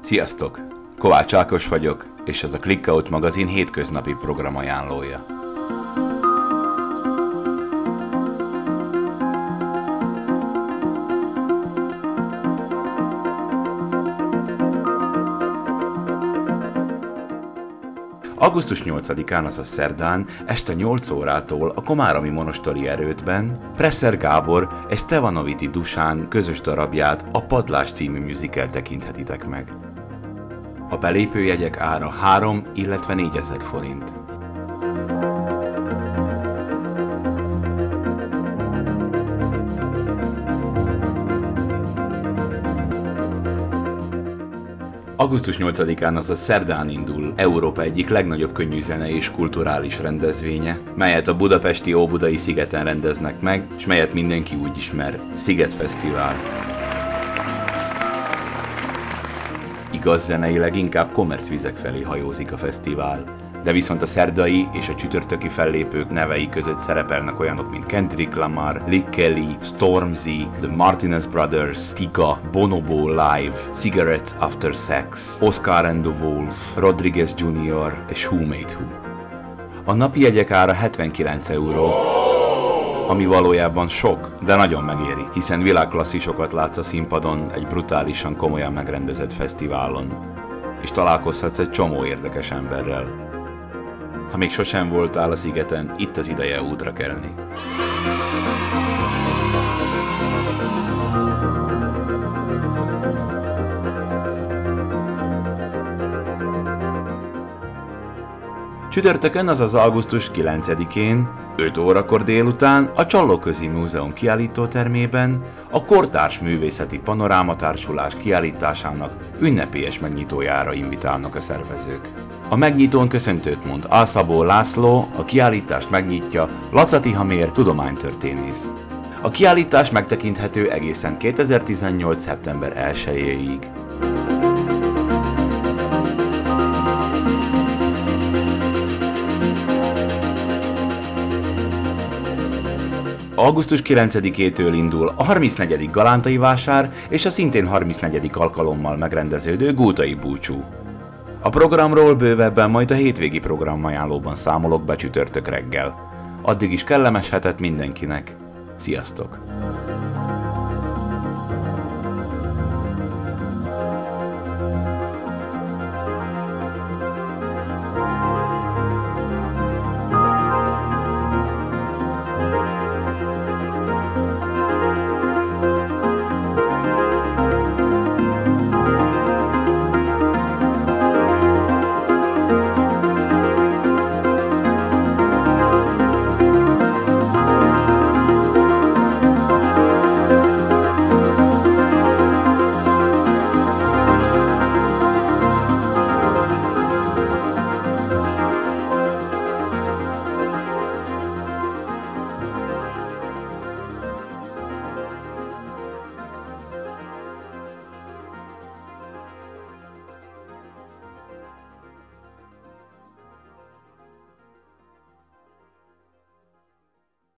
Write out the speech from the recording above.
Sziasztok! Kovács Ákos vagyok, és ez a Clickout magazin hétköznapi programajánlója. Augusztus 8-án, azaz szerdán, este 8 órától a Komárami Monostori Erődben Presser Gábor és Stevanoviti Dusán közös darabját, a Padlás című musical tekinthetitek meg. A belépőjegyek ára 3, illetve 4000 forint. Augusztus 8-án, azaz szerdán indul Európa egyik legnagyobb könnyűzene és kulturális rendezvénye, melyet a budapesti Óbudai szigeten rendeznek meg, és melyet mindenki úgy ismer, Sziget Fesztivál. Igaz, zeneileg inkább kommercvizek felé hajózik a fesztivál, de viszont a szerdai és a csütörtöki fellépők nevei között szerepelnek olyanok, mint Kendrick Lamar, Lick Kelly, Stormzy, The Martinez Brothers, Tika, Bonobo Live, Cigarettes After Sex, Oscar and the Wolf, Rodriguez Jr. és Who Made Who. A napi jegyek ára 79 euró, ami valójában sok, de nagyon megéri, hiszen világklasszisokat látsz a színpadon egy brutálisan komolyan megrendezett fesztiválon, és találkozhatsz egy csomó érdekes emberrel. Ha még sosem voltál a szigeten, itt az ideje útra kelni. Csütörtökön, azaz augusztus 9-én, 5 órakor délután a Csallóközi Múzeum kiállítótermében a Kortárs Művészeti Panoráma Társulás kiállításának ünnepélyes megnyitójára invitálnak a szervezők. A megnyitón köszöntőt mond Alszabó László, a kiállítást megnyitja Laca Tihamér tudománytörténész. A kiállítás megtekinthető egészen 2018. szeptember 1-ig. Augusztus 9-től indul a 34. Galántai vásár és a szintén 34. alkalommal megrendeződő Gútai búcsú. A programról bővebben majd a hétvégi programajánlóban számolok be csütörtök reggel. Addig is kellemes hetet mindenkinek. Sziasztok!